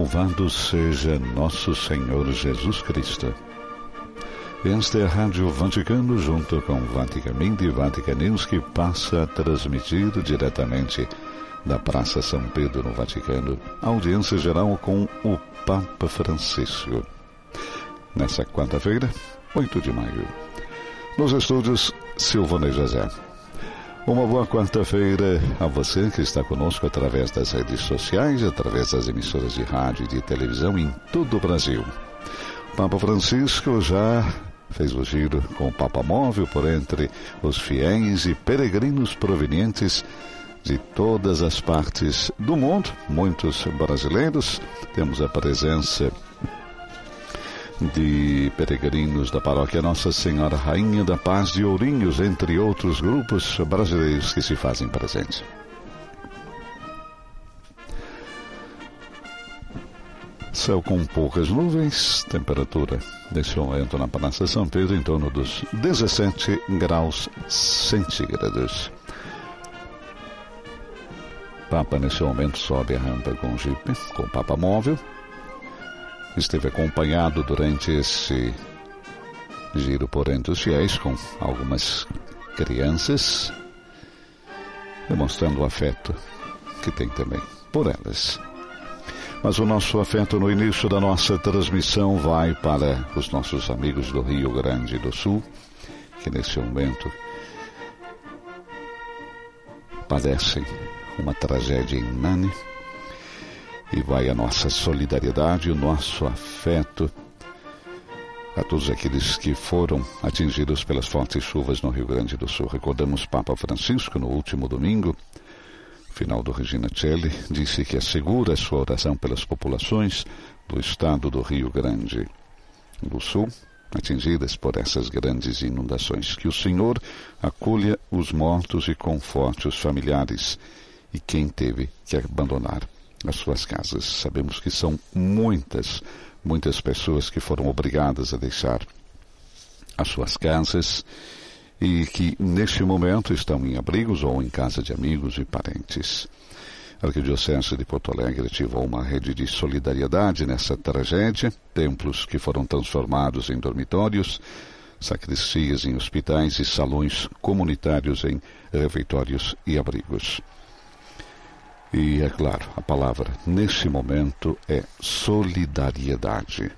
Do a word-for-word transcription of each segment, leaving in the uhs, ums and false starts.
Louvado seja nosso Senhor Jesus Cristo. Esta é a Rádio Vaticano, junto com Vatican Media e Vatican News, que passa a transmitir diretamente da Praça São Pedro, no Vaticano, a audiência geral com o Papa Francisco. Nessa quarta-feira, oito de maio. Nos estúdios, Silvana José. Uma boa quarta-feira a você que está conosco através das redes sociais, através das emissoras de rádio e de televisão em todo o Brasil. O Papa Francisco já fez o giro com o Papa Móvel por entre os fiéis e peregrinos provenientes de todas as partes do mundo, muitos brasileiros. Temos a presença de peregrinos da paróquia Nossa Senhora Rainha da Paz de Ourinhos, entre outros grupos brasileiros que se fazem presentes. Céu com poucas nuvens, temperatura nesse momento na Praça São Pedro em torno dos dezessete graus centígrados. Papa nesse momento sobe a rampa com o Jeep, com o Papa Móvel. Esteve acompanhado durante esse giro por entre os fiéis com algumas crianças, demonstrando o afeto que tem também por elas. Mas o nosso afeto no início da nossa transmissão vai para os nossos amigos do Rio Grande do Sul, que nesse momento padecem uma tragédia inane. E vai a nossa solidariedade, o nosso afeto a todos aqueles que foram atingidos pelas fortes chuvas no Rio Grande do Sul. Recordamos Papa Francisco no último domingo, final do Regina Coeli, disse que assegura a sua oração pelas populações do estado do Rio Grande do Sul, atingidas por essas grandes inundações. Que o Senhor acolha os mortos e conforte os familiares e quem teve que abandonar as suas casas. Sabemos que são muitas, muitas pessoas que foram obrigadas a deixar as suas casas e que neste momento estão em abrigos ou em casa de amigos e parentes. A Arquidiocese de Porto Alegre ativou uma rede de solidariedade nessa tragédia, templos que foram transformados em dormitórios, sacristias em hospitais e salões comunitários em refeitórios e abrigos. E, é claro, a palavra nesse momento é solidariedade.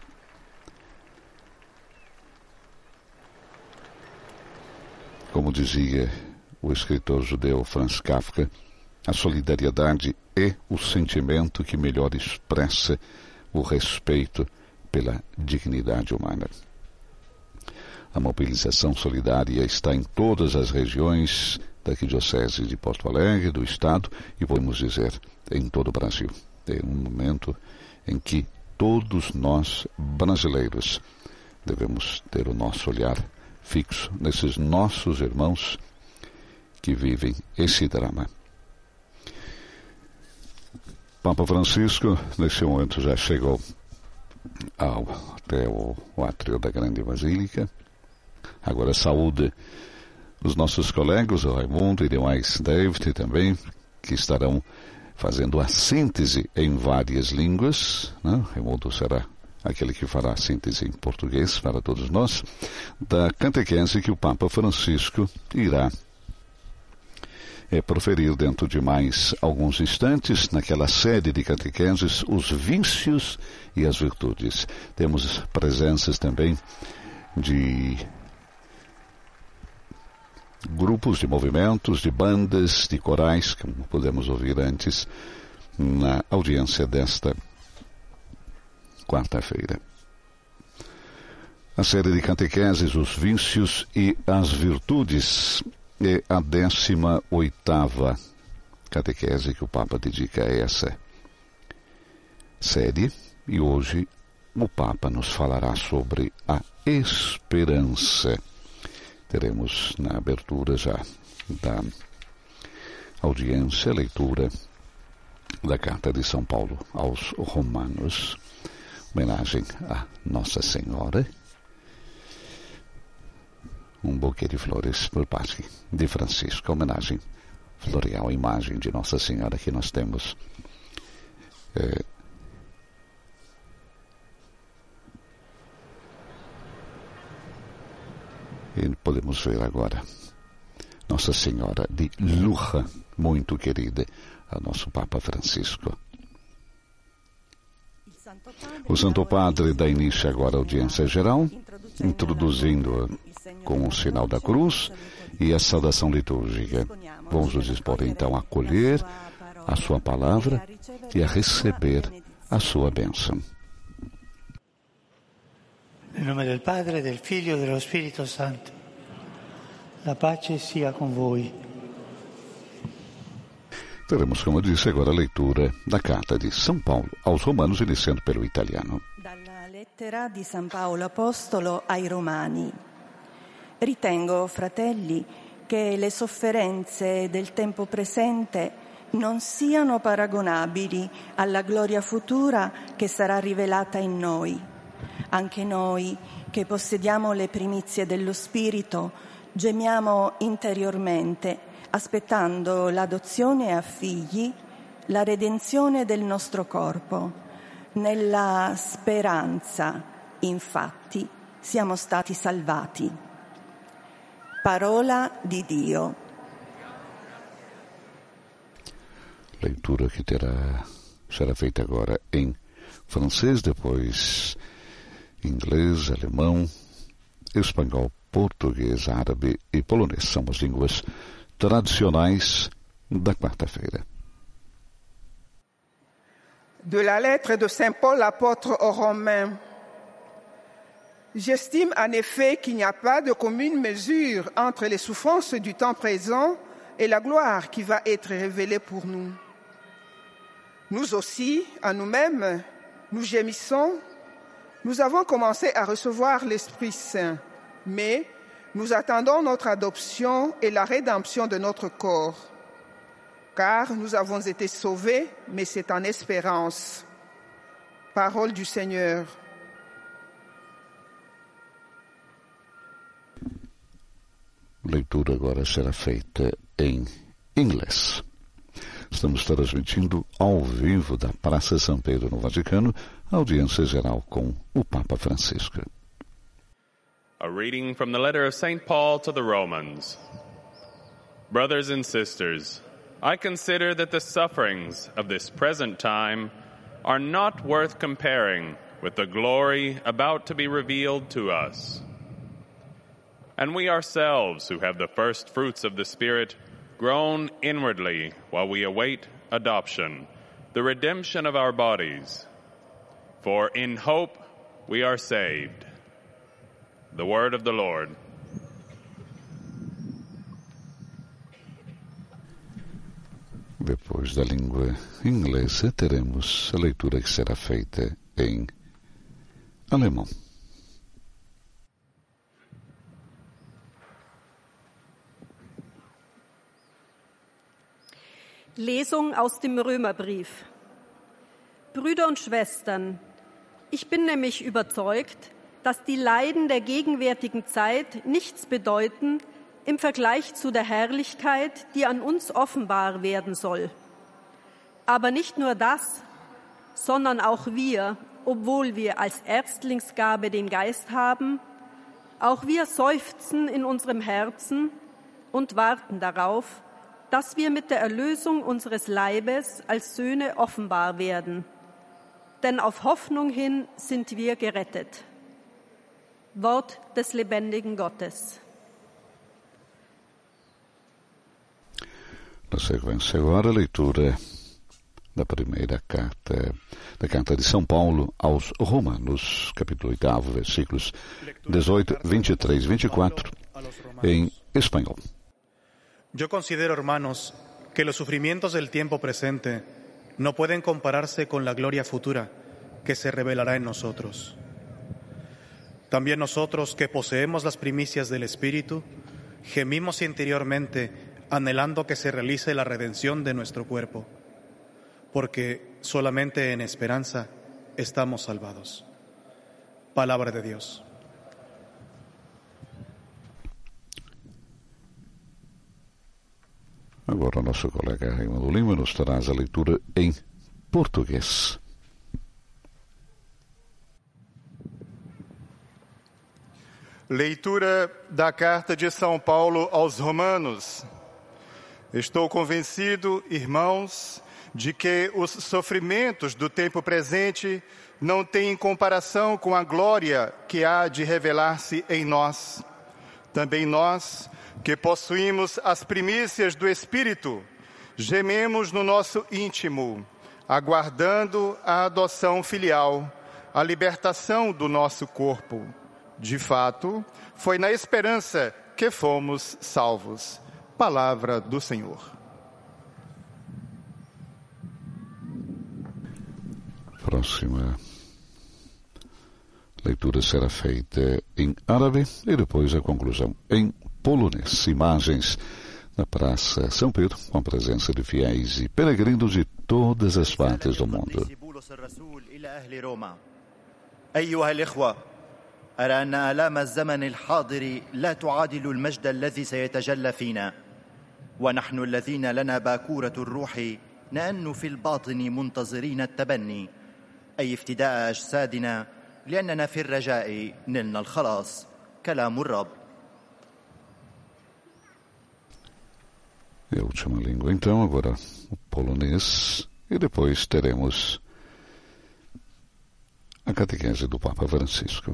Como dizia o escritor judeu Franz Kafka, a solidariedade é o sentimento que melhor expressa o respeito pela dignidade humana. A mobilização solidária está em todas as regiões da Arquidiocese de Porto Alegre, do Estado, e podemos dizer, em todo o Brasil. É um momento em que todos nós, brasileiros, devemos ter o nosso olhar fixo nesses nossos irmãos que vivem esse drama. Papa Francisco, nesse momento, já chegou ao, até o, o átrio da Grande Basílica. Agora saúde os nossos colegas, o Raimundo e demais David também, que estarão fazendo a síntese em várias línguas, né? O Raimundo será aquele que fará a síntese em português para todos nós, da catequese que o Papa Francisco irá é, proferir dentro de mais alguns instantes, naquela série de catequeses, os vícios e as virtudes. Temos presenças também de grupos de movimentos, de bandas, de corais, como pudemos ouvir antes na audiência desta quarta-feira. A série de catequeses, os vícios e as virtudes, é a décima oitava catequese que o Papa dedica a essa série, e hoje o Papa nos falará sobre a esperança. Teremos na abertura já da audiência a leitura da Carta de São Paulo aos Romanos, homenagem a Nossa Senhora, um buquê de flores por parte de Francisco, homenagem floreal, imagem de Nossa Senhora que nós temos é, E podemos ver agora Nossa Senhora de Lourdes, muito querida, a nosso Papa Francisco. O Santo Padre dá início agora à audiência geral, introduzindo-a com o sinal da cruz e a saudação litúrgica. Vamos nos dispor então a acolher a sua palavra e a receber a sua bênção. Em nome del Padre, del Figlio e dello Spirito Santo. La pace sia con voi. Teremos, como eu disse, agora a leitura da carta de São Paulo aos Romanos, iniciando pelo italiano. Dalla lettera di San Paolo Apostolo ai Romani. Ritengo, fratelli, che le sofferenze del tempo presente non siano paragonabili alla gloria futura che sarà rivelata in noi. Anche noi, che possediamo le primizie dello Spirito, gemiamo interiormente, aspettando l'adozione a figli, la redenzione del nostro corpo. Nella speranza, infatti, siamo stati salvati. Parola di Dio. Leitura que terá, será feita agora em francês, depois inglês, alemão, espanhol, português, árabe e polonês. São as línguas tradicionais da quarta-feira. De la lettre de Saint Paul, l'apôtre aux Romains. J'estime en effet qu'il n'y a pas de commune mesure entre les souffrances du temps présent et la gloire qui va être révélée pour nous. Nous aussi, à nous-mêmes, nous gémissons. Nous avons commencé à recevoir l'Esprit Saint, mais nous attendons notre adoption et la rédemption de notre corps. Car nous avons été sauvés, mais c'est en espérance. Parole du Seigneur. Leitura agora será feita em inglês. Estamos transmitindo ao vivo da Praça São Pedro, no Vaticano, a audiência geral com o Papa Francisco. A reading from the letter of Saint Paul to the Romans. Brothers and sisters, I consider that the sufferings of this present time are not worth comparing with the glory about to be revealed to us. And we ourselves, who have the first fruits of the Spirit, groan inwardly while we await adoption, the redemption of our bodies. For in hope we are saved. The word of the Lord. Depois da língua inglesa, teremos a leitura que será feita em alemão. Lesung aus dem Römerbrief. Brüder und Schwestern, ich bin nämlich überzeugt, dass die Leiden der gegenwärtigen Zeit nichts bedeuten im Vergleich zu der Herrlichkeit, die an uns offenbar werden soll. Aber nicht nur das, sondern auch wir, obwohl wir als Erstlingsgabe den Geist haben, auch wir seufzen in unserem Herzen und warten darauf, dass wir mit der Erlösung unseres Leibes als Söhne offenbar werden. Denn auf Hoffnung hin sind wir gerettet. Wort des lebendigen Gottes. Na sequência agora a leitura da primeira carta, da carta de São Paulo aos Romanos, capítulo oito, versículos dezoito, vinte e três, vinte e quatro, em espanhol. Yo considero, hermanos, que los sufrimientos del tiempo presente no pueden compararse con la gloria futura que se revelará en nosotros. También nosotros, que poseemos las primicias del Espíritu, gemimos interiormente anhelando que se realice la redención de nuestro cuerpo, porque solamente en esperanza estamos salvados. Palabra de Dios. Agora o nosso colega Raimundo Lima nos traz a leitura em português. Leitura da carta de São Paulo aos Romanos. Estou convencido, irmãos, de que os sofrimentos do tempo presente não têm comparação com a glória que há de revelar-se em nós. Também nós, que possuímos as primícias do Espírito, gememos no nosso íntimo, aguardando a adoção filial, a libertação do nosso corpo. De fato, foi na esperança que fomos salvos. Palavra do Senhor. Próxima leitura será feita em árabe e depois a conclusão em polonês. Imagens na Praça São Pedro, com a presença de fiéis e peregrinos de todas as partes do mundo. أرى أن آلام الزمن الحاضر لا تعادل المجد الذي سيتجلى فينا ونحن الذين لنا باكورة الروح نأن في الباطن منتظرين التبني أي افتداء أجسادنا لأننا في الرجاء نلنا الخلاص كلام الرب. E a última língua então, agora o polonês, e depois teremos a catequese do Papa Francisco.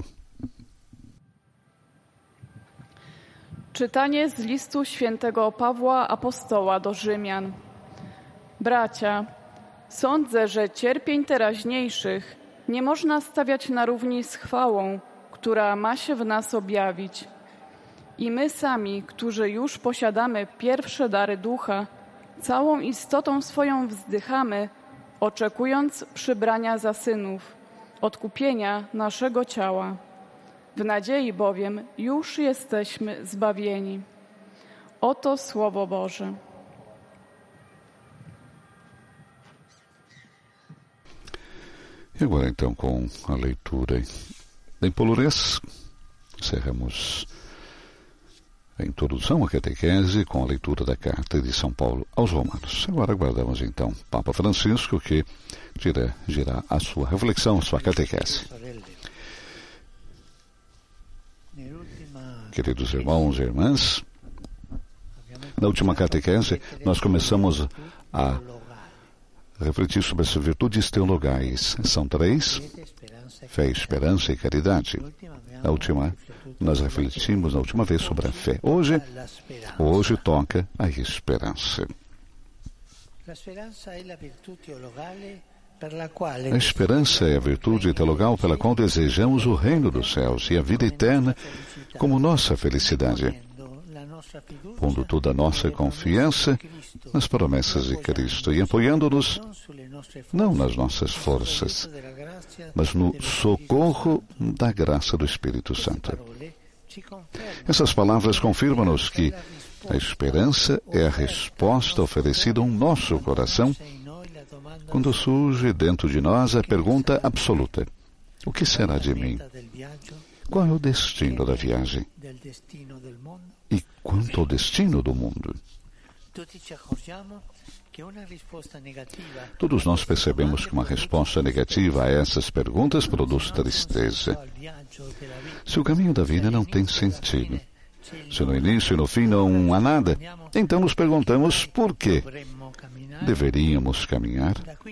Czytanie z listu świętego Pawła Apostoła do Rzymian. Bracia, sądzę, że cierpień teraźniejszych nie można stawiać na równi z chwałą, która ma się w nas objawić. I my sami, którzy już posiadamy pierwsze dary ducha, całą istotą swoją wzdychamy, oczekując przybrania za synów, odkupienia naszego ciała. W nadziei bowiem już jesteśmy zbawieni. Oto Słowo Boże. E agora então com a leitura em polonês, encerramos a introdução à catequese com a leitura da carta de São Paulo aos Romanos. Agora aguardamos então Papa Francisco, que dirá, dirá a sua reflexão, a sua catequese. Queridos irmãos e irmãs, na última catequese nós começamos a refletir sobre as virtudes teologais. São três: fé, esperança e caridade. Na última, nós refletimos na última vez sobre a fé. Hoje, hoje toca a esperança. A esperança é a virtude teologal pela qual desejamos o reino dos céus e a vida eterna como nossa felicidade, pondo toda a nossa confiança nas promessas de Cristo e apoiando-nos não nas nossas forças, mas no socorro da graça do Espírito Santo. Essas palavras confirmam-nos que a esperança é a resposta oferecida ao nosso coração quando surge dentro de nós a pergunta absoluta: o que será de mim? Qual é o destino da viagem? E quanto ao destino do mundo? Todos nós percebemos que uma resposta negativa a essas perguntas produz tristeza. Se o caminho da vida não tem sentido, se no início e no fim não há nada, então nos perguntamos por quê deveríamos caminhar.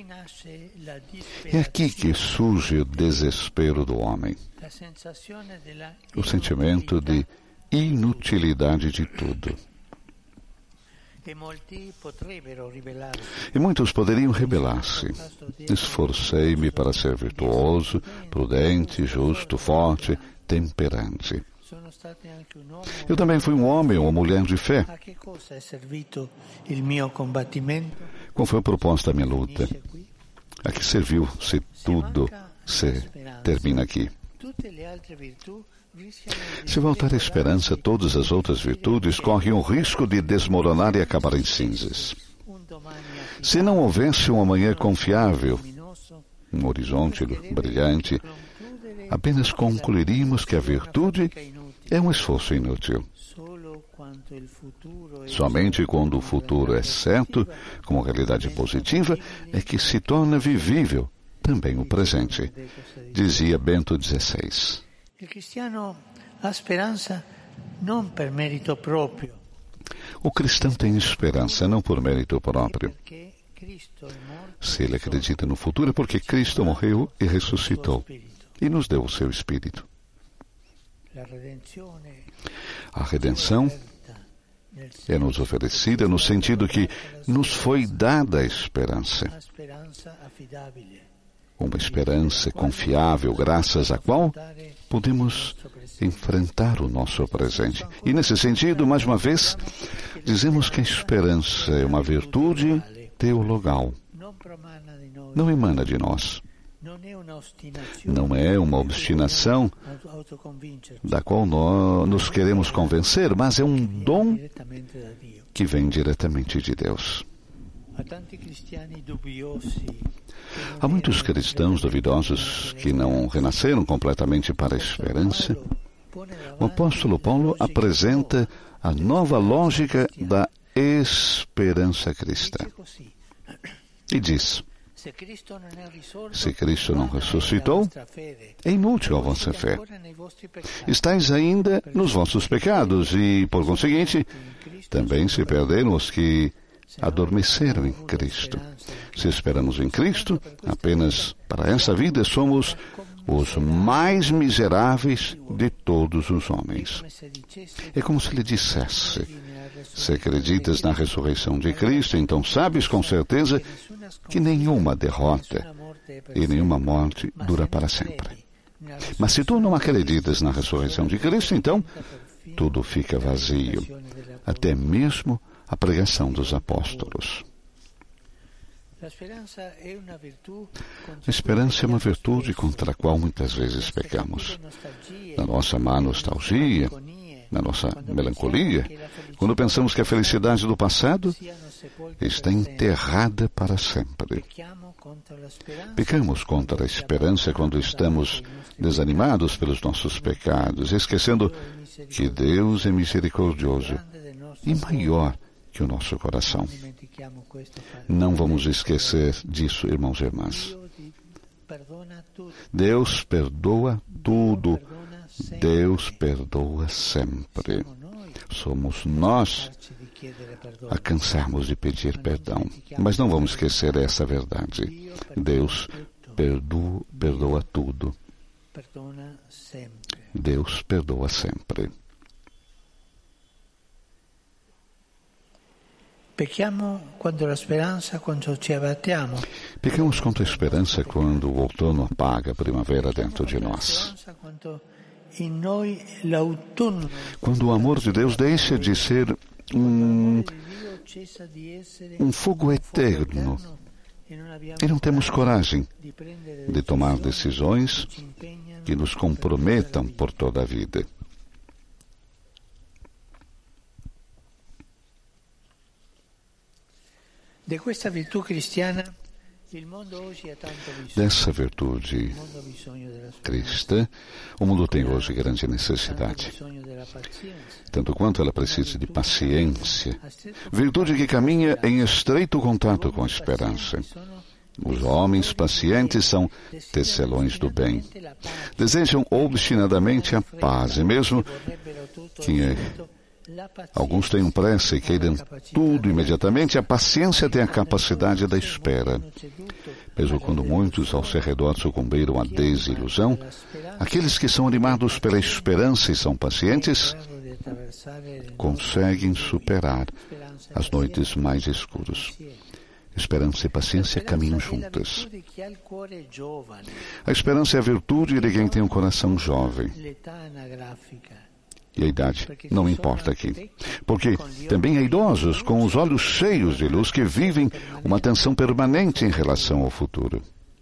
É aqui que surge o desespero do homem, o sentimento de inutilidade de tudo. E muitos poderiam rebelar-se. Esforcei-me para ser virtuoso, prudente, justo, forte, temperante. Eu também fui um homem ou uma mulher de fé. Qual foi a proposta da minha luta? A que serviu se tudo se termina aqui? Se voltar a esperança, todas as outras virtudes correm o risco de desmoronar e acabar em cinzas. Se não houvesse um amanhã confiável, um horizonte brilhante, apenas concluiríamos que a virtude é um esforço inútil. Somente quando o futuro é certo, como realidade positiva, é que se torna vivível também o presente, dizia Bento dezesseis. ha speranza non per merito proprio. O cristão tem esperança não por mérito próprio. Se ele acredita no futuro é porque Cristo morreu e ressuscitou e nos deu o seu Espírito. A redenção é nos oferecida no sentido que nos foi dada a esperança. Uma esperança confiável, graças à qual podemos enfrentar o nosso presente. E nesse sentido, mais uma vez, dizemos que a esperança é uma virtude teologal. Não emana de nós. Não é uma obstinação da qual nós nos queremos convencer, mas é um dom que vem diretamente de Deus. Há muitos cristãos duvidosos que não renasceram completamente para a esperança. O apóstolo Paulo apresenta a nova lógica da esperança cristã. E diz: se Cristo não ressuscitou, é inútil a vossa fé. Estais ainda nos vossos pecados e, por conseguinte, também se perderam os que adormeceram em Cristo. Se esperamos em Cristo, apenas para essa vida somos os mais miseráveis de todos os homens. É como se lhe dissesse: se acreditas na ressurreição de Cristo, então sabes com certeza que nenhuma derrota e nenhuma morte dura para sempre. Mas se tu não acreditas na ressurreição de Cristo, então tudo fica vazio, até mesmo a pregação dos apóstolos. A esperança é uma virtude contra a qual muitas vezes pecamos. Na nossa má nostalgia, na nossa melancolia, quando pensamos que a felicidade do passado está enterrada para sempre. Pecamos contra a esperança quando estamos desanimados pelos nossos pecados, esquecendo que Deus é misericordioso e maior que o nosso coração. Não vamos esquecer disso, irmãos e irmãs. Deus perdoa tudo. Deus perdoa sempre. Somos nós a cansarmos de pedir perdão. Mas não vamos esquecer essa verdade. Deus perdoa, perdoa tudo. Deus perdoa sempre. Pecchiamo quando la speranza, quando ci abbattiamo. Pecamos contra a esperança quando o outono apaga a primavera dentro de nós. Quando o amor de Deus deixa de ser um, um fogo eterno e não temos coragem de tomar decisões que nos comprometam por toda a vida. Dessa virtude cristã, o mundo tem hoje grande necessidade. Tanto quanto ela precisa de paciência, virtude que caminha em estreito contato com a esperança. Os homens pacientes são tecelões do bem. Desejam obstinadamente a paz, e mesmo que alguns tenham pressa e queiram tudo imediatamente, a paciência tem a capacidade da espera. Mesmo quando muitos ao seu redor sucumbiram à desilusão, aqueles que são animados pela esperança e são pacientes, conseguem superar as noites mais escuras. Esperança e paciência caminham juntas. A esperança é a virtude de quem tem um coração jovem. E a idade não importa aqui, porque também há idosos com os olhos cheios de luz que vivem uma tensão permanente em relação ao futuro.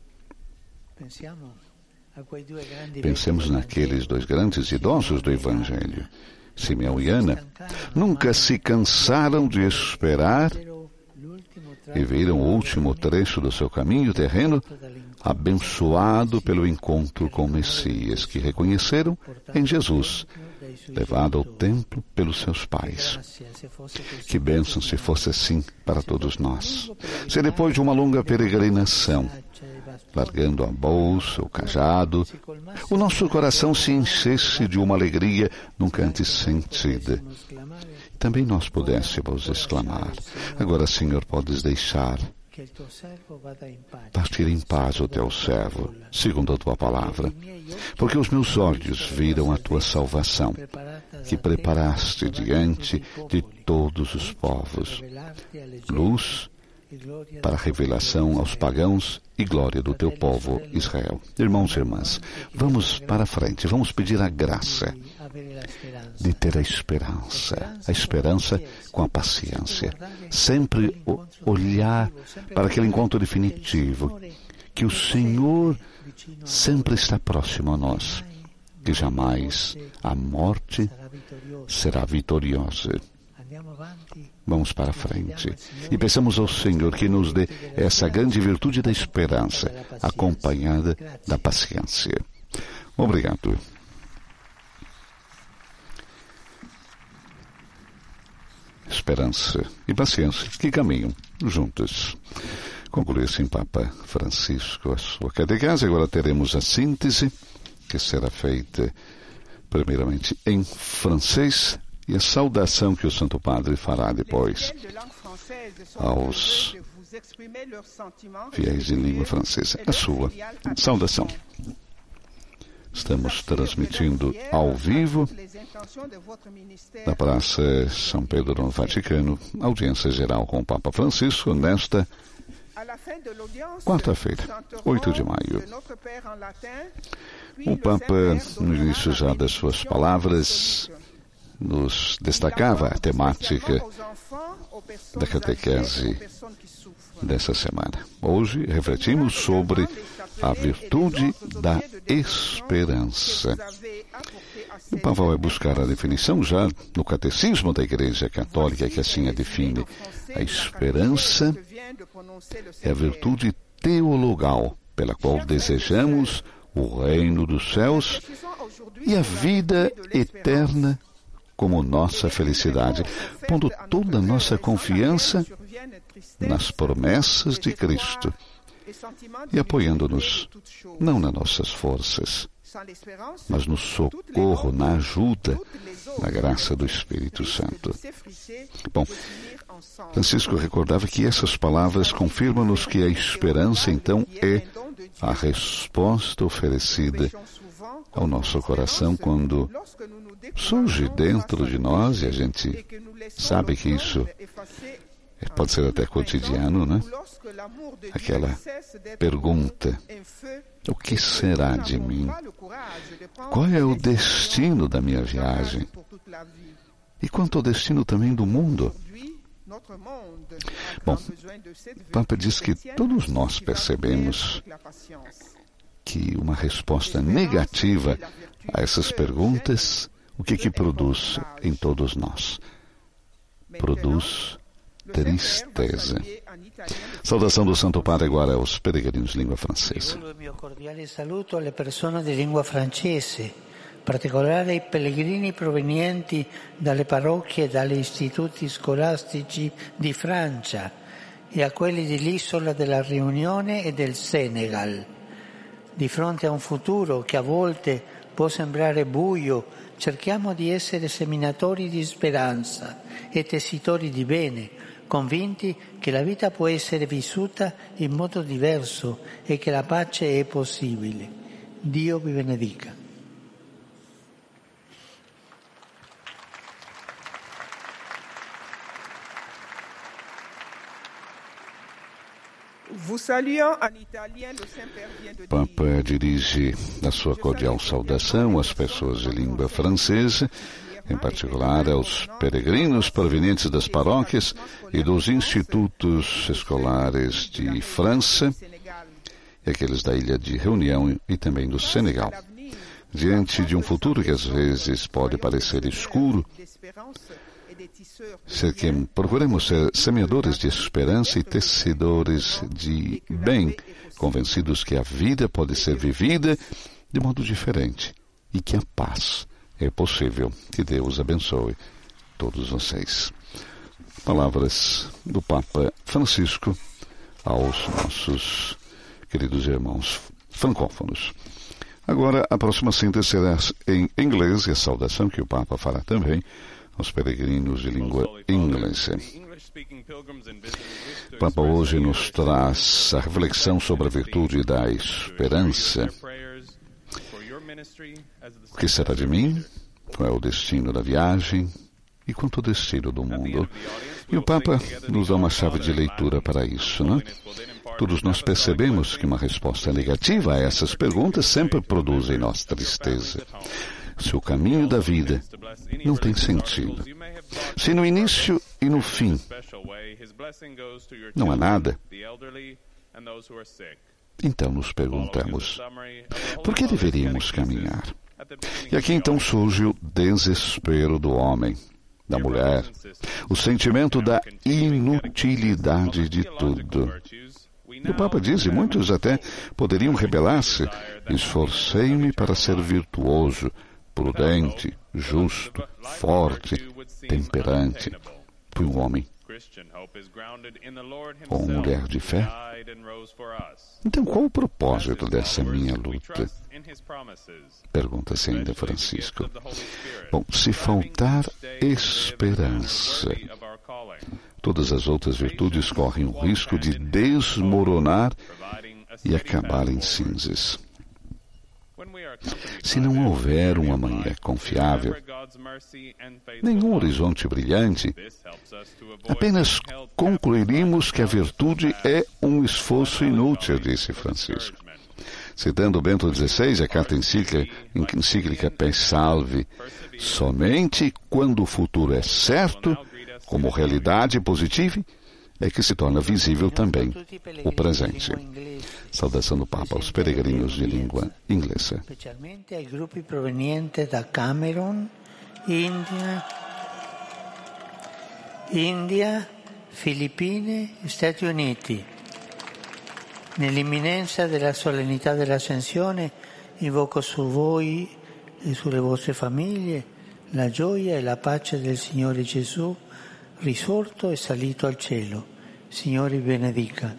Pensemos naqueles dois grandes idosos do Evangelho, Simeão e Ana. Nunca se cansaram de esperar e viram o último trecho do seu caminho terreno abençoado pelo encontro com o Messias, que reconheceram em Jesus, levado ao templo pelos seus pais. Que bênção se fosse assim para todos nós. Se depois de uma longa peregrinação, largando a bolsa, o cajado, o nosso coração se enchesse de uma alegria nunca antes sentida. Também nós pudéssemos exclamar: agora, Senhor, podes deixar partir em paz o teu servo, segundo a tua palavra, porque os meus olhos viram a tua salvação, que preparaste diante de todos os povos, luz para a revelação aos pagãos e glória do teu povo, Israel. Irmãos e irmãs, vamos para frente, vamos pedir a graça de ter a esperança, a esperança com a paciência, sempre olhar para aquele encontro definitivo, que o Senhor sempre está próximo a nós, que jamais a morte será vitoriosa. Vamos para frente e peçamos ao Senhor que nos dê essa grande virtude da esperança, acompanhada da paciência. Obrigado. Esperança e paciência que caminham juntas. Concluiu assim Papa Francisco a sua catequese. Agora teremos a síntese, que será feita primeiramente em francês, e a saudação que o Santo Padre fará depois aos fiéis em língua francesa. A sua saudação. Estamos transmitindo ao vivo da Praça São Pedro no Vaticano, audiência geral com o Papa Francisco nesta quarta-feira, oito de maio. O Papa, no início já das suas palavras, nos destacava a temática da catequese dessa semana. Hoje refletimos sobre a virtude da esperança. O Papa vai buscar a definição já no Catecismo da Igreja Católica, que assim a define. A esperança é a virtude teologal pela qual desejamos o reino dos céus e a vida eterna como nossa felicidade, pondo toda a nossa confiança nas promessas de Cristo e apoiando-nos não nas nossas forças, mas no socorro, na ajuda, na graça do Espírito Santo. Bom, Francisco recordava que essas palavras confirmam-nos que a esperança, então, é a resposta oferecida ao nosso coração quando surge dentro de nós, e a gente sabe que isso pode ser até cotidiano, né? Aquela pergunta: o que será de mim? Qual é o destino da minha viagem? E quanto ao destino também do mundo? Bom, o Papa diz que todos nós percebemos que uma resposta negativa a essas perguntas, o que que produz em todos nós? Produz tristeza. Saudação do Santo Padre agora aos peregrinos de língua francesa. Il mio cordiale saluto alle persone di lingua francese, in particolare ai pellegrini provenienti dalle parrocchie e dagli istituti scolastici di Francia e a quelli dell'isola della Riunione e del Senegal. Di fronte a un futuro che a volte può sembrare buio, cerchiamo di essere seminatori di speranza e tessitori di bene, convinti che la vita può essere vissuta in modo diverso e che la pace è possibile. Dio vi benedica. O Papa dirige a sua cordial saudação às pessoas de língua francesa, em particular aos peregrinos provenientes das paróquias e dos institutos escolares de França, e aqueles da Ilha de Reunião e também do Senegal. Diante de um futuro que às vezes pode parecer escuro, ser que procuremos ser semeadores de esperança e tecidores de bem, convencidos que a vida pode ser vivida de modo diferente e que a paz é possível. Que Deus abençoe todos vocês. Palavras do Papa Francisco aos nossos queridos irmãos francófonos. Agora, a próxima síntese será em inglês, e a saudação que o Papa fará também aos peregrinos de língua inglesa. O Papa hoje nos traz a reflexão sobre a virtude da esperança. O que será de mim? Qual é o destino da viagem? E quanto ao destino do mundo? E o Papa nos dá uma chave de leitura para isso, não é? Todos nós percebemos que uma resposta negativa a essas perguntas sempre produz em nós tristeza. Se o caminho da vida não tem sentido, se no início e no fim não há nada, então nos perguntamos, por que deveríamos caminhar? E aqui então surge o desespero do homem, da mulher, o sentimento da inutilidade de tudo. E o Papa diz, e muitos até poderiam rebelar-se, esforcei-me para ser virtuoso, prudente, justo, forte, temperante. Fui um homem ou mulher de fé. Então, qual o propósito dessa minha luta? Pergunta-se ainda Francisco. Bom, se faltar esperança, todas as outras virtudes correm o risco de desmoronar e acabar em cinzas. Se não houver um amanhã confiável, nenhum horizonte brilhante, apenas concluiríamos que a virtude é um esforço inútil, disse Francisco. Citando Bento dezesseis, a carta encíclica, encíclica Pes Salve, somente quando o futuro é certo, como realidade positiva, é que se torna visível também o presente. Saudação do Papa aos peregrinos de língua inglesa. Specialmente ai gruppi provenienti da Camerun, India, India, Filippine e Stati Uniti. Nell'imminenza della solennità dell'Ascensione invoco su voi e sulle vostre famiglie la gioia e la pace del Signore Gesù, risorto e salito al cielo. Signore benedica.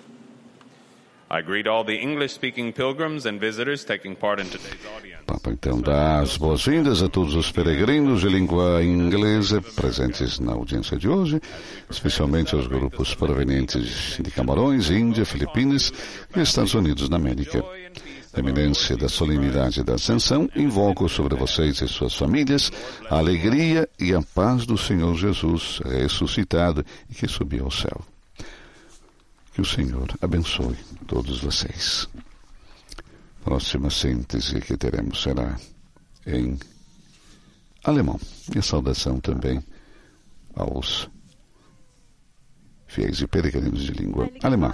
I greet all the English-speaking pilgrims and visitors taking part in today's audience. Papa então dá as boas-vindas a todos os peregrinos de língua inglesa presentes na audiência de hoje, especialmente aos grupos provenientes de Camarões, Índia, Filipinas e Estados Unidos da América. Na eminência da solenidade da Ascensão, invoco sobre vocês e suas famílias a alegria e a paz do Senhor Jesus ressuscitado e que subiu ao céu. Que o Senhor abençoe todos vocês. Próxima síntese que teremos será em alemão. E a saudação também aos fiéis e peregrinos de língua alemã.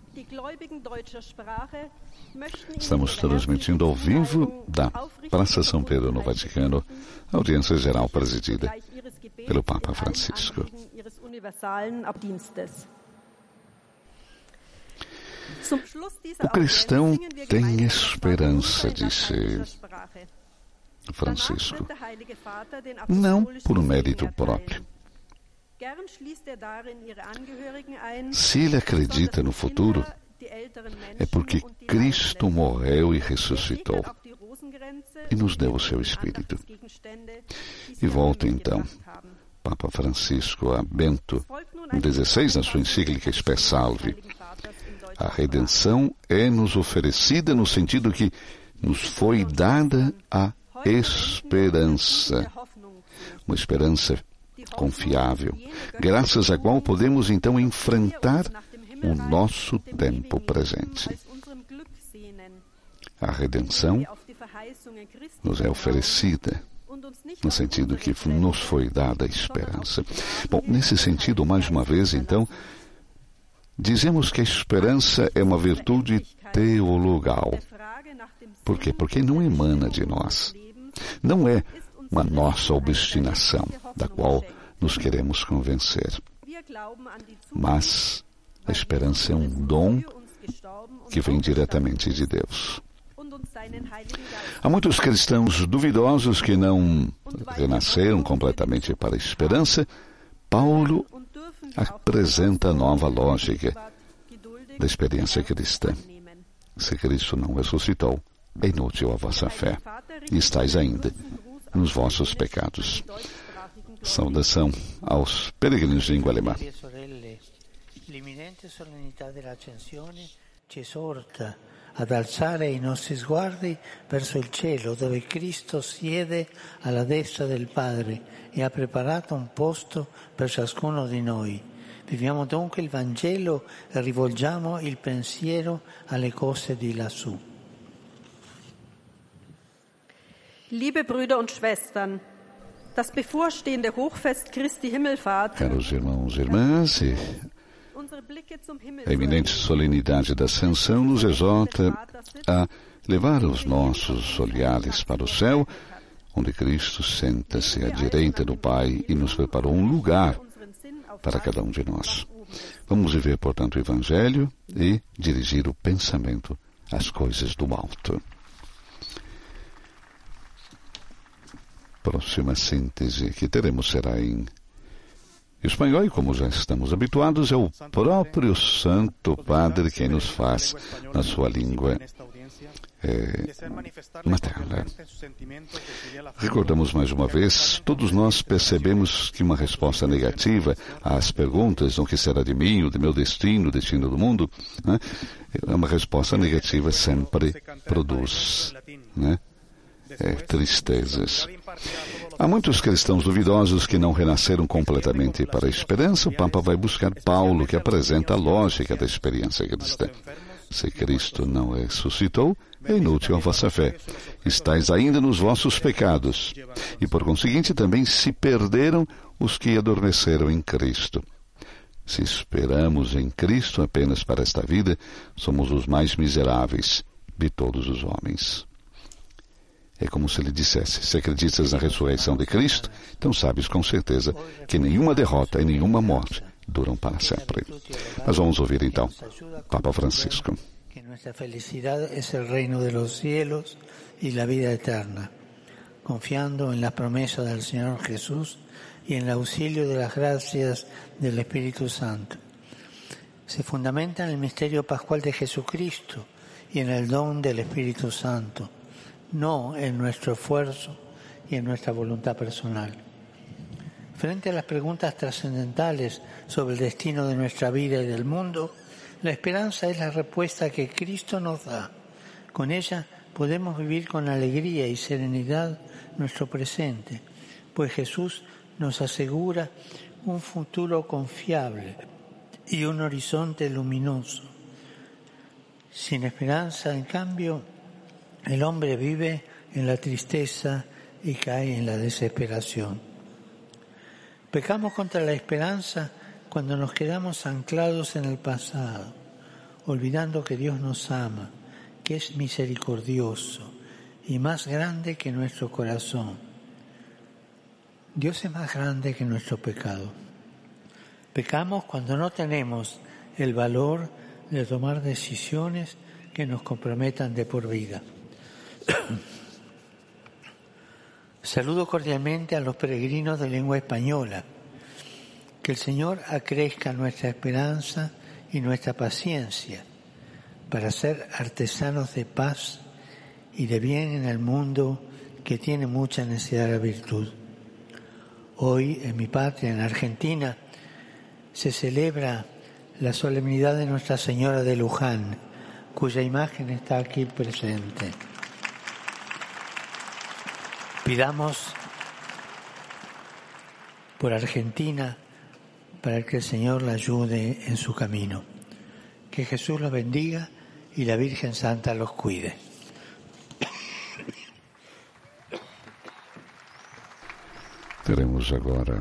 Estamos transmitindo ao vivo da Praça São Pedro, no Vaticano, a audiência geral presidida pelo Papa Francisco. O cristão tem esperança, disse Francisco, não por mérito próprio. Se ele acredita no futuro, é porque Cristo morreu e ressuscitou e nos deu o seu Espírito. E volta então Papa Francisco a Bento dezesseis na sua encíclica Pes Salve. A redenção é-nos oferecida no sentido que nos foi dada a esperança. Uma esperança confiável, graças à qual podemos então enfrentar o nosso tempo presente. A redenção nos é oferecida no sentido que nos foi dada a esperança. Bom, nesse sentido, mais uma vez, então, dizemos que a esperança é uma virtude teologal. Por quê? Porque não emana de nós. Não é uma nossa obstinação, da qual nos queremos convencer. Mas a esperança é um dom que vem diretamente de Deus. Há muitos cristãos duvidosos que não renasceram completamente para a esperança. Paulo apresenta a nova lógica da experiência cristã. Se Cristo não ressuscitou, é inútil a vossa fé, e estáis ainda nos vossos pecados. Saudação aos peregrinos de língua alemã. L'imminente solennità dell'ascensione ci esorta ad alzare i nostri sguardi verso il cielo, dove Cristo siede alla destra del Padre e ha preparato un posto per ciascuno di noi. Viviamo dunque il Vangelo e rivolgiamo il pensiero alle cose di lassù. Liebe Brüder und Schwestern, das bevorstehende Hochfest Christi Himmelfahrt, Caros irmãos e irmãs, a iminente solenidade da Ascensão nos exorta a levar os nossos olhares para o céu, onde Cristo senta-se à direita do Pai e nos preparou um lugar para cada um de nós. Vamos viver, portanto, o Evangelho e dirigir o pensamento às coisas do alto. Próxima síntese que teremos será em espanhol, e como já estamos habituados, é o próprio Santo Padre quem nos faz na sua língua é, materna. Recordamos mais uma vez, todos nós percebemos que uma resposta negativa às perguntas, o que será de mim, o de meu destino, o destino do mundo, né? Uma resposta negativa sempre produz, né? É, tristezas. Há muitos cristãos duvidosos que não renasceram completamente para a esperança. O Papa vai buscar Paulo, que apresenta a lógica da experiência cristã. Se Cristo não ressuscitou, é inútil a vossa fé. Estais ainda nos vossos pecados. E, por conseguinte, também se perderam os que adormeceram em Cristo. Se esperamos em Cristo apenas para esta vida, somos os mais miseráveis de todos os homens. É como se ele dissesse, se acreditas na ressurreição de Cristo, então sabes com certeza que nenhuma derrota e nenhuma morte duram para sempre. Mas vamos ouvir então Papa Francisco. Que nossa felicidade é o reino dos cielos e a vida eterna, confiando en la promesa del Señor Jesús y en el auxilio de las gracias del Espíritu Santo. Se fundamenta en el misterio pascual de Jesucristo y en el don del Espíritu Santo, no en nuestro esfuerzo y en nuestra voluntad personal. Frente a las preguntas trascendentales sobre el destino de nuestra vida y del mundo, la esperanza es la respuesta que Cristo nos da. Con ella podemos vivir con alegría y serenidad nuestro presente, pues Jesús nos asegura un futuro confiable y un horizonte luminoso. Sin esperanza, en cambio, el hombre vive en la tristeza y cae en la desesperación. Pecamos contra la esperanza cuando nos quedamos anclados en el pasado, olvidando que Dios nos ama, que es misericordioso y más grande que nuestro corazón. Dios es más grande que nuestro pecado. Pecamos cuando no tenemos el valor de tomar decisiones que nos comprometan de por vida. Saludo cordialmente a los peregrinos de lengua española. Que el Señor acrezca nuestra esperanza y nuestra paciencia para ser artesanos de paz y de bien en el mundo que tiene mucha necesidad de virtud. Hoy, en mi patria, en Argentina, se celebra la solemnidad de Nuestra Señora de Luján, cuya imagen está aquí presente. Pidamos por Argentina para que el Señor la ayude en su camino. Que Jesús los bendiga y la Virgen Santa los cuide. Teremos agora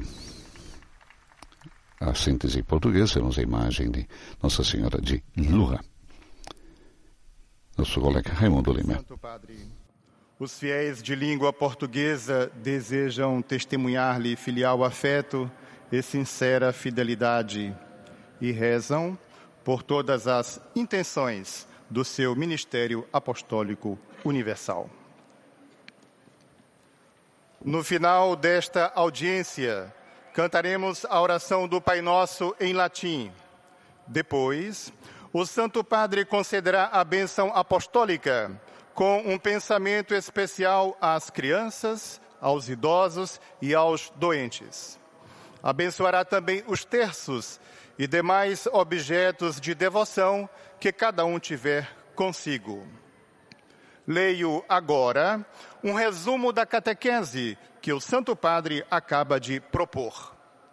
a síntese portuguesa, temos a imagem de Nossa Senhora de Luján. Nosso colega Raimundo Lima. Os fiéis de língua portuguesa desejam testemunhar-lhe filial afeto e sincera fidelidade e rezam por todas as intenções do seu ministério apostólico universal. No final desta audiência, cantaremos a oração do Pai Nosso em latim. Depois, o Santo Padre concederá a bênção apostólica com um pensamento especial às crianças, aos idosos e aos doentes. Abençoará também os terços e demais objetos de devoção que cada um tiver consigo. Leio agora um resumo da catequese que o Santo Padre acaba de propor.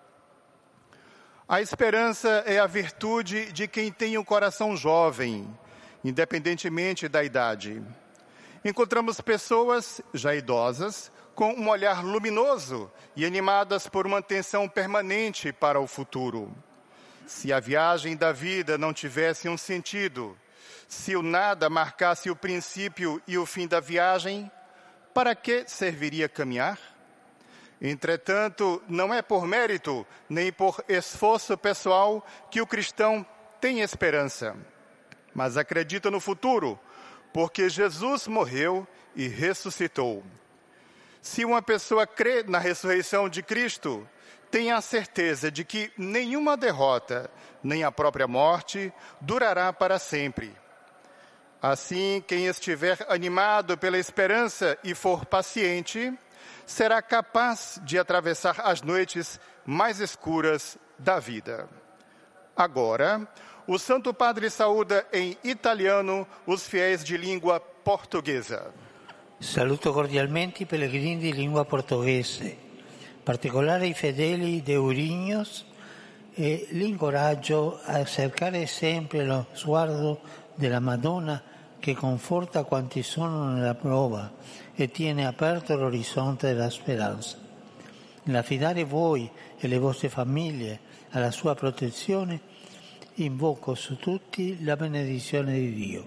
A esperança é a virtude de quem tem um coração jovem, independentemente da idade. Encontramos pessoas já idosas com um olhar luminoso e animadas por uma atenção permanente para o futuro. Se a viagem da vida não tivesse um sentido, se o nada marcasse o princípio e o fim da viagem, para que serviria caminhar? Entretanto, não é por mérito nem por esforço pessoal que o cristão tem esperança, mas acredita no futuro, porque Jesus morreu e ressuscitou. Se uma pessoa crê na ressurreição de Cristo, tenha a certeza de que nenhuma derrota, nem a própria morte, durará para sempre. Assim, quem estiver animado pela esperança e for paciente, será capaz de atravessar as noites mais escuras da vida. Agora, o Santo Padre saúda em italiano os fiéis de língua portuguesa. Saluto cordialmente i pellegrini di lingua portoghese, in particolare i fedeli de Ourinhos, e li incoraggio a cercare sempre lo sguardo della Madonna che conforta quanti sono nella prova e tiene aperto l'orizzonte della speranza. Nell'affidare voi e le vostre famiglie alla sua protezione, invoco su tutti la benedizione di Dio.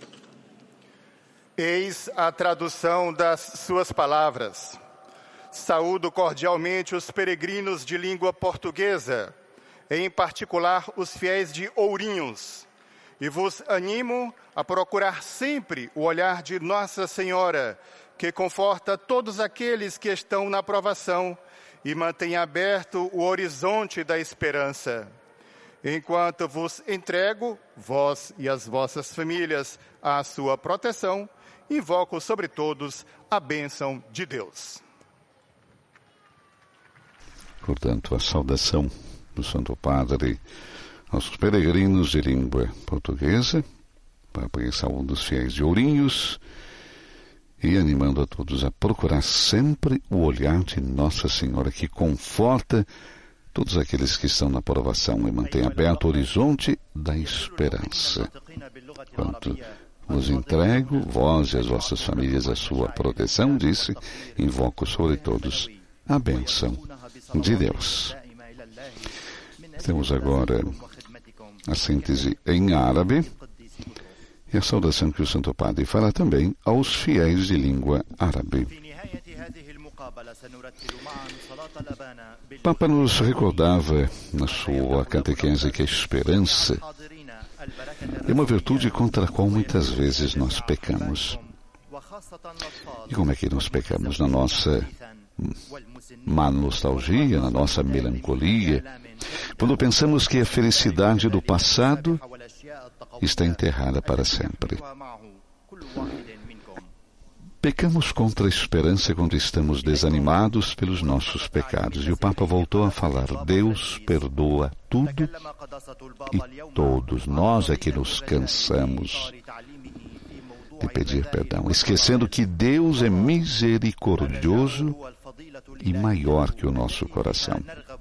Eis a tradução das suas palavras. Saúdo cordialmente os peregrinos de língua portuguesa, em particular os fiéis de Ourinhos, e vos animo a procurar sempre o olhar de Nossa Senhora, que conforta todos aqueles que estão na provação e mantém aberto o horizonte da esperança. Enquanto vos entrego, vós e as vossas famílias, à sua proteção, invoco sobre todos a bênção de Deus. Portanto, a saudação do Santo Padre aos peregrinos de língua portuguesa, Papa saúde os fiéis de Ourinhos, e animando a todos a procurar sempre o olhar de Nossa Senhora, que conforta todos aqueles que estão na provação e mantém aberto o horizonte da esperança. Quanto vos entrego, vós e as vossas famílias, a sua proteção, disse, invoco sobre todos a bênção de Deus. Temos agora a síntese em árabe e a saudação que o Santo Padre fala também aos fiéis de língua árabe. O Papa nos recordava na sua catequese que a esperança é uma virtude contra a qual muitas vezes nós pecamos. E como é que nós pecamos? Na nossa má nostalgia, na nossa melancolia, quando pensamos que a felicidade do passado está enterrada para sempre. Pecamos contra a esperança quando estamos desanimados pelos nossos pecados. E o Papa voltou a falar, Deus perdoa tudo e todos. Nós é que nos cansamos de pedir perdão, esquecendo que Deus é misericordioso e maior que o nosso coração.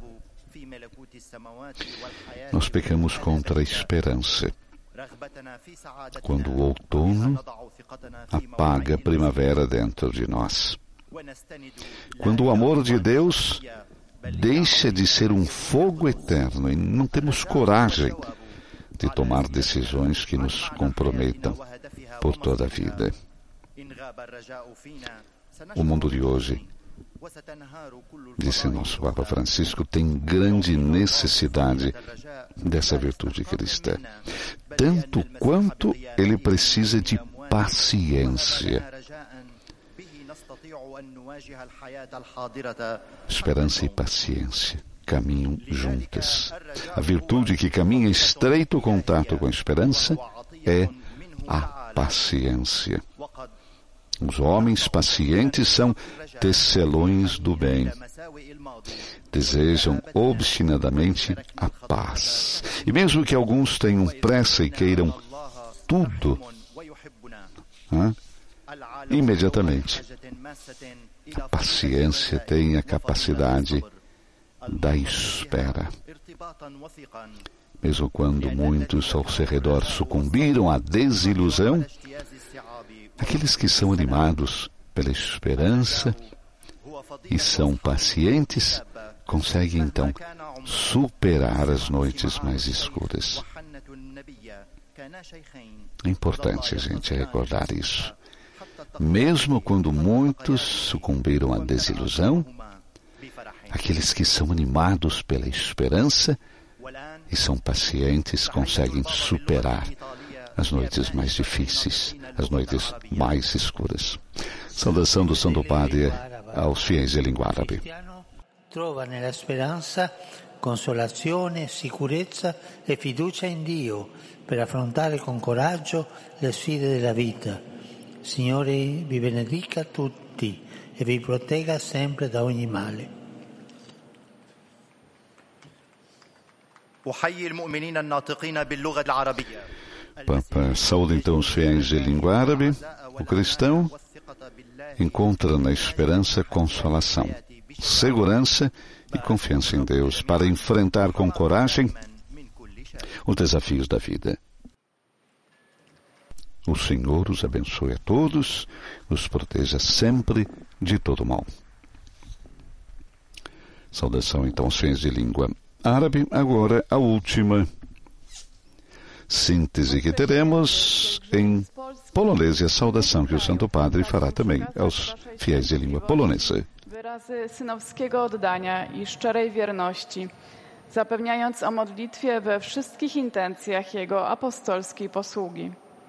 Nós pecamos contra a esperança. Quando o outono apaga a primavera dentro de nós. Quando o amor de Deus deixa de ser um fogo eterno e não temos coragem de tomar decisões que nos comprometam por toda a vida. O mundo de hoje, disse nosso Papa Francisco, tem grande necessidade dessa virtude cristã, tanto quanto ele precisa de paciência, esperança e paciência. caminham juntas. A virtude que caminha em estreito contato com a esperança é a paciência. Os homens pacientes são tecelões do bem. Desejam obstinadamente a paz. E mesmo que alguns tenham pressa e queiram tudo, hein, imediatamente, a paciência tem a capacidade da espera. Mesmo quando muitos ao seu redor sucumbiram à desilusão, aqueles que são animados pela esperança e são pacientes conseguem então superar as noites mais escuras. É importante a gente recordar isso. Mesmo quando muitos sucumbiram à desilusão, aqueles que são animados pela esperança e são pacientes conseguem superar as noites mais difíceis, as noites mais escuras. Saudação do Santo Padre aos fiéis de língua árabe. Trova nella speranza consolazione, sicurezza e fiducia in Dio per affrontare con coraggio le sfide della vita. Signore vi benedica tutti e vi protegga sempre da ogni male. أحيي المؤمنين الناطقين باللغة العربية. Papa saúda então os fiéis de língua árabe. O cristão encontra na esperança consolação, segurança e confiança em Deus para enfrentar com coragem os desafios da vida. O Senhor os abençoe a todos, os proteja sempre de todo mal. Saudação então aos fiéis de língua árabe. Agora a última síntese que teremos em polonês e a saudação que o Santo Padre fará também aos fiéis de língua polonesa. Wyrazy synowskiego oddania i szczerej wierności, zapewniając o modlitwie we wszystkich intencjach Jego apostolskiej posługi.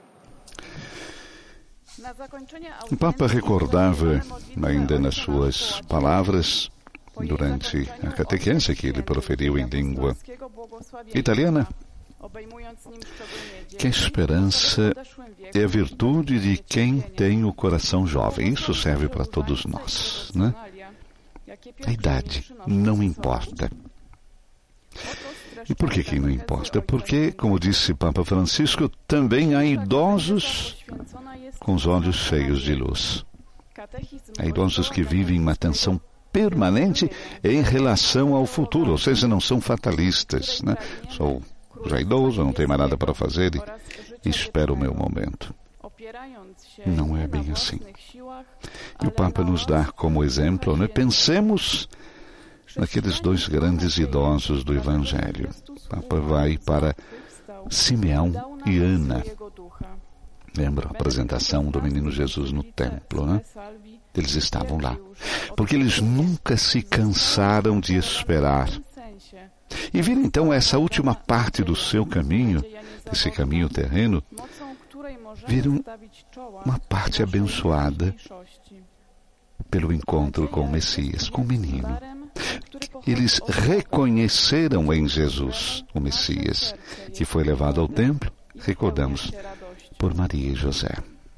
O Papa recordava, ainda nas suas palavras, durante a catequese que ele proferiu em língua italiana, que a esperança é a virtude de quem tem o coração jovem. Isso serve para todos nós, né? A idade não importa. E por que que não importa? Porque, como disse Papa Francisco, também há idosos com os olhos cheios de luz. Há idosos que vivem uma tensão permanente em relação ao futuro, ou seja, não são fatalistas, né? Sou já idoso, não tenho mais nada para fazer e espero o meu momento. Não é bem assim. E o Papa nos dá como exemplo, né? Pensemos naqueles dois grandes idosos do Evangelho. O Papa vai para Simeão e Ana. Lembra a apresentação do menino Jesus no templo, né? Eles estavam lá, porque eles nunca se cansaram de esperar. E viram então essa última parte do seu caminho, desse caminho terreno, viram uma parte abençoada pelo encontro com o Messias, com o menino. Eles reconheceram em Jesus o Messias, que foi levado ao templo, recordamos, por Maria e José.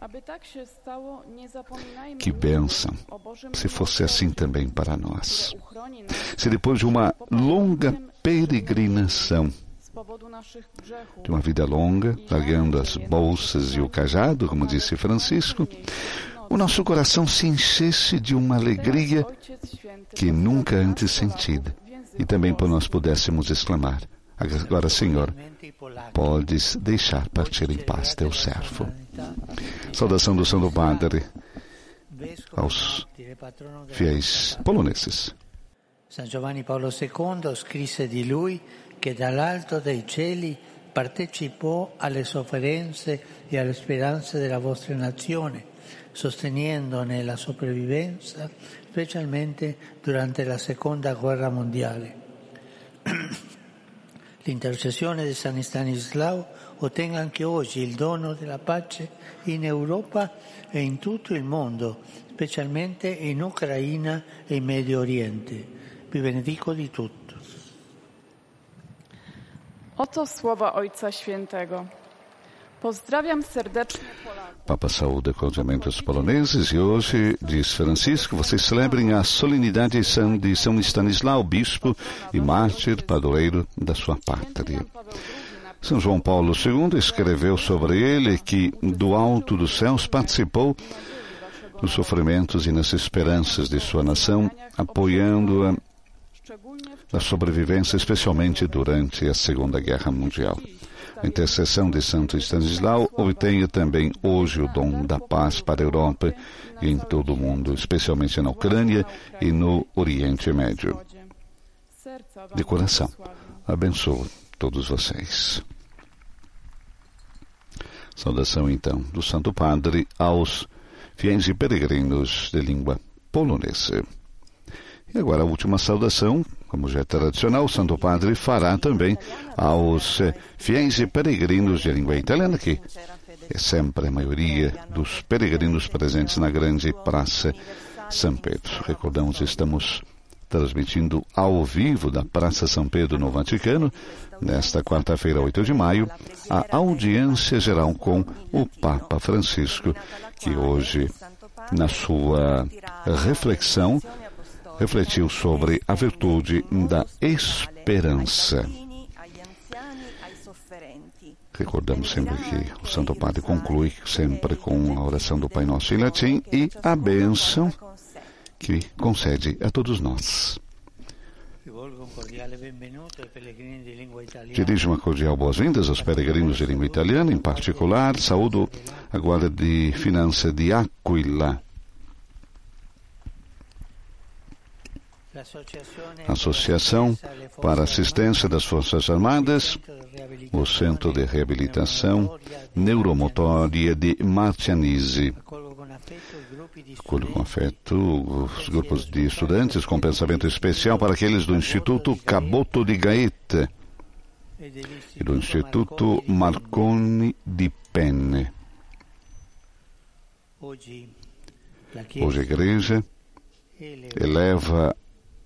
Que bênção, se fosse assim também para nós. Se depois de uma longa peregrinação, de uma vida longa, largando as bolsas e o cajado, como disse Francisco, o nosso coração se enchesse de uma alegria que nunca antes sentida. E também por nós pudéssemos exclamar: agora, Senhor, podes deixar partir em paz teu servo. Saudação do Santo Padre aos fiéis poloneses. San Giovanni Paolo secondo scrisse di lui che dall'alto dei cieli partecipò alle sofferenze e alle speranze della vostra nazione, sostenendone la sopravvivenza, specialmente durante la Seconda Guerra Mondiale. L'intercessione di San Stanislao ottenga anche oggi il dono della pace in Europa e in tutto il mondo, specialmente in Ucraina e in Medio Oriente. Vi benedico di tutto. Oto słowa Ojca Świętego. Pozdrawiam serdecznie Polaków. Papa saúda cordialmente os poloneses e hoje, diz Francisco, vocês celebrem a solenidade de São Stanislau, bispo e mártir padroeiro da sua pátria. São João Paulo segundo escreveu sobre ele que, do alto dos céus, participou nos sofrimentos e nas esperanças de sua nação, apoiando-a na sobrevivência, especialmente durante a Segunda Guerra Mundial. A intercessão de Santo Stanislau obtenha também hoje o dom da paz para a Europa e em todo o mundo, especialmente na Ucrânia e no Oriente Médio. De coração, abençoo todos vocês. Saudação, então, do Santo Padre aos fiéis e peregrinos de língua polonesa. E agora a última saudação, como já é tradicional, o Santo Padre fará também aos fiéis e peregrinos de língua italiana, que é sempre a maioria dos peregrinos presentes na grande Praça São Pedro. Recordamos, estamos transmitindo ao vivo da Praça São Pedro no Vaticano, nesta quarta-feira, oito de maio, a audiência geral com o Papa Francisco, que hoje, na sua reflexão, refletiu sobre a virtude da esperança. Recordamos sempre que o Santo Padre conclui sempre com a oração do Pai Nosso em latim e a bênção que concede a todos nós. Dirijo uma cordial boas-vindas aos peregrinos de língua italiana, em particular, saúdo a Guarda de Finança de Aquila, Associação para Assistência das Forças Armadas, o Centro de Reabilitação Neuromotória de Marcianise. Acolho com afeto os grupos de estudantes com pensamento especial para aqueles do Instituto Caboto de Gaeta e do Instituto Marconi di Penne. Hoje a Igreja eleva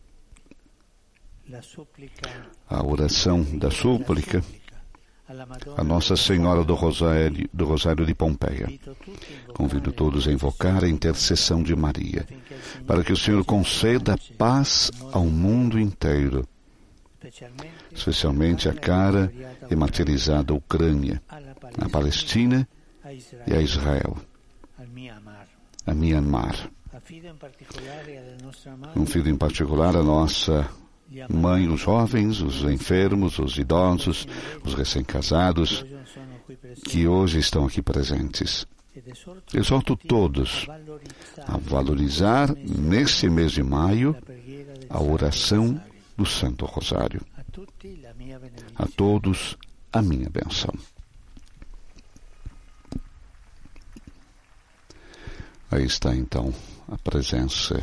a oração da súplica a Nossa Senhora do Rosário, do Rosário de Pompeia. Convido todos a invocar a intercessão de Maria, para que o Senhor conceda paz ao mundo inteiro, especialmente à cara e martirizada Ucrânia, à Palestina e a Israel, a Myanmar. Convido em particular a nossa mãe, os jovens, os enfermos, os idosos, os recém-casados, que hoje estão aqui presentes. Exorto todos a valorizar, neste mês de maio, a oração do Santo Rosário. A todos, a minha bênção. Aí está, então, a presença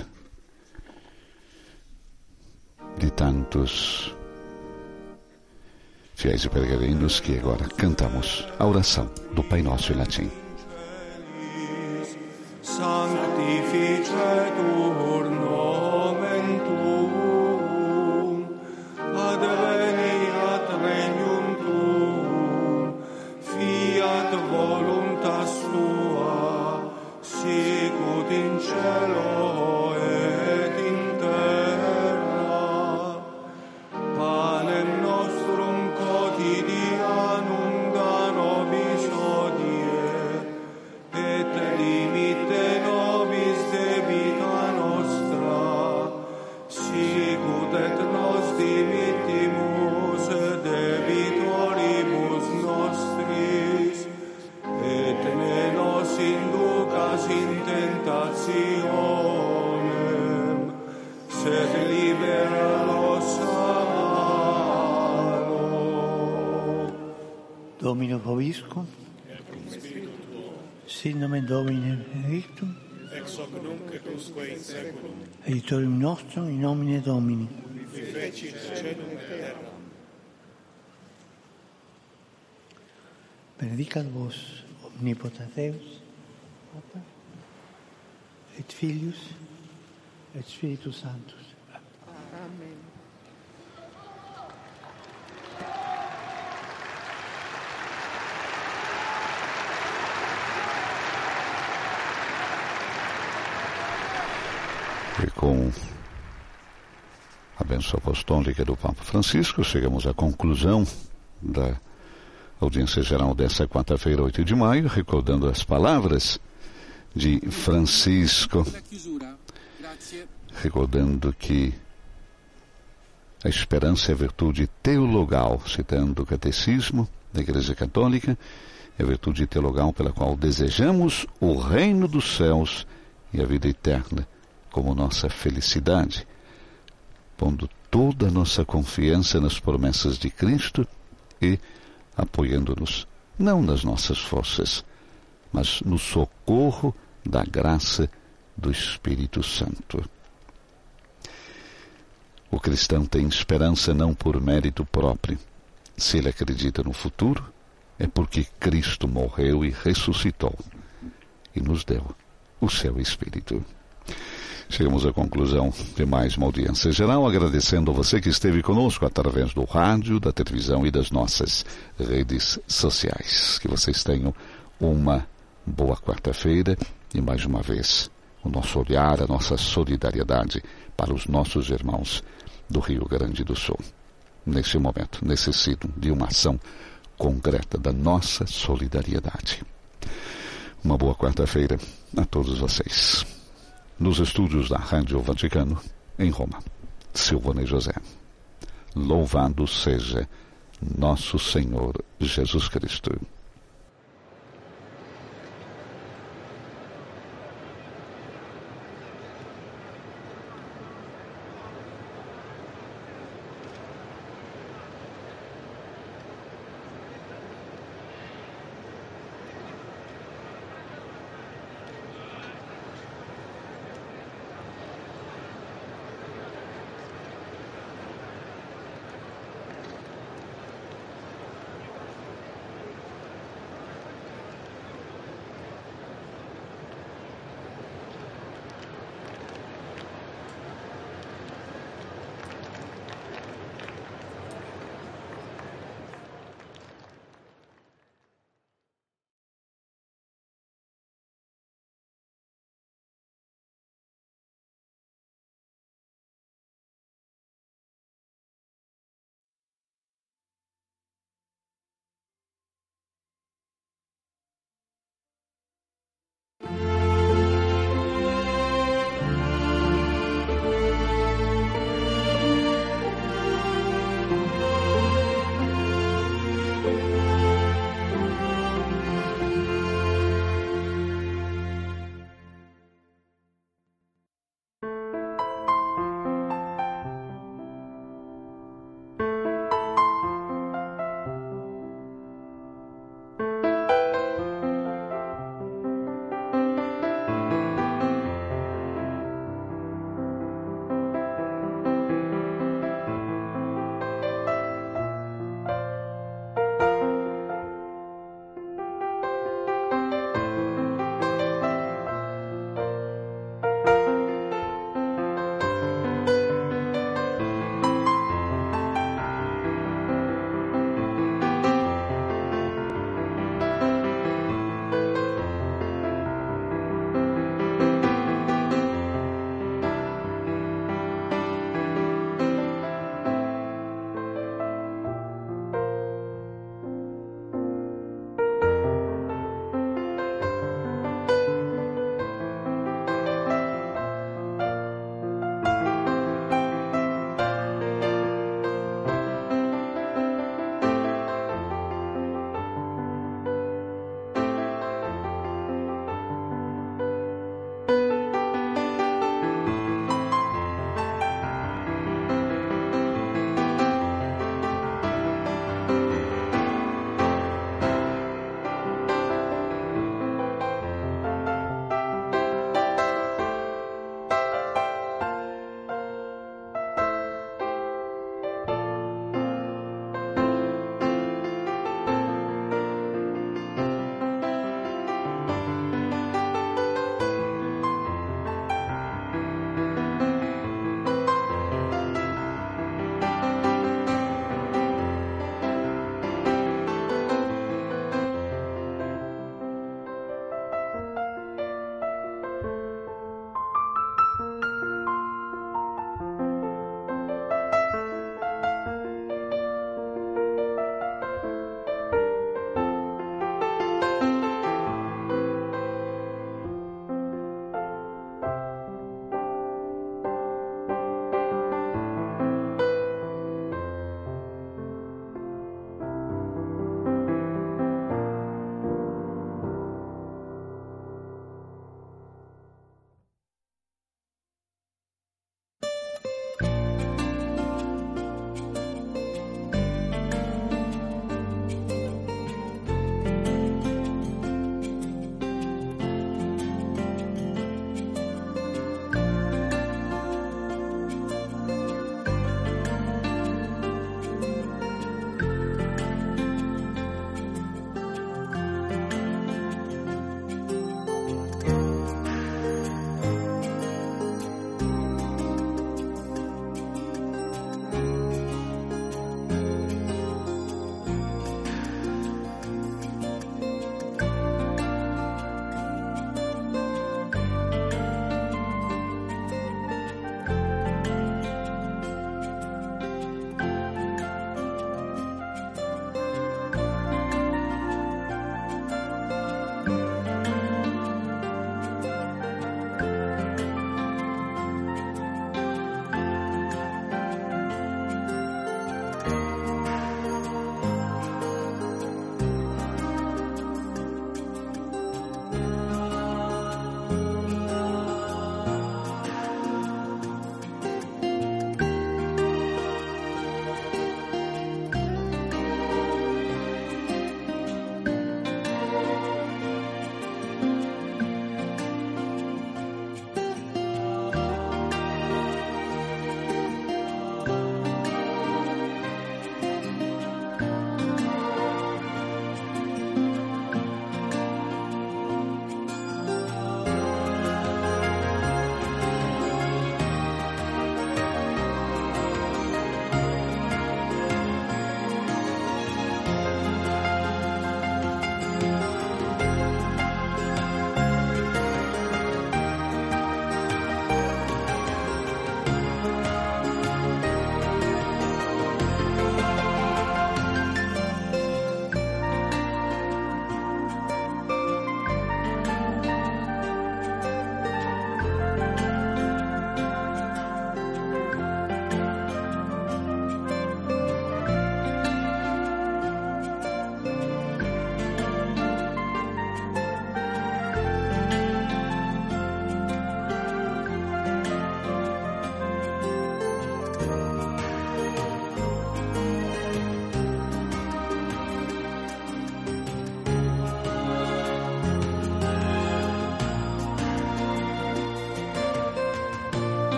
de tantos fiéis e peregrinos que agora cantamos a oração do Pai Nosso em latim. Sanctificetur nomen tuum, adveniat regnum tuum, fiat voluntas tua, sicut in cielo et in terra. Panem nostrum quotidianum da nobis hodie, et dimitte nobis debita nostra, sicut et nos dimittimus debitoribus nostris, et ne nos inducas in tentationem, sed libera nos a malo. Domino Vobiscum, sit nomen Domini benedictum, Ex hoc nunc et usque in saeculum, aiutorium nostrum in nomine Domini. qui fecit caelum et terra. Benedicat vos omnipotens Deus, Papa, et Filius, et Spiritus Sanctus. Amen. com a bênção apostólica do Papa Francisco, chegamos à conclusão da audiência geral desta quarta-feira, oito de maio, recordando as palavras de Francisco, recordando que a esperança é virtude teologal, citando o Catecismo da Igreja Católica, é a virtude teologal pela qual desejamos o reino dos céus e a vida eterna como nossa felicidade, pondo toda a nossa confiança nas promessas de Cristo e apoiando-nos não nas nossas forças, mas no socorro da graça do Espírito Santo. O cristão tem esperança não por mérito próprio. Se ele acredita no futuro, é porque Cristo morreu e ressuscitou e nos deu o seu Espírito. Chegamos à conclusão de mais uma audiência geral, agradecendo a você que esteve conosco através do rádio, da televisão e das nossas redes sociais. Que vocês tenham uma boa quarta-feira e, mais uma vez, o nosso olhar, a nossa solidariedade para os nossos irmãos do Rio Grande do Sul. Neste momento, necessitam de uma ação concreta da nossa solidariedade. Uma boa quarta-feira a todos vocês. Nos estúdios da Rádio Vaticano, em Roma, Silvana e José. Louvado seja nosso Senhor Jesus Cristo.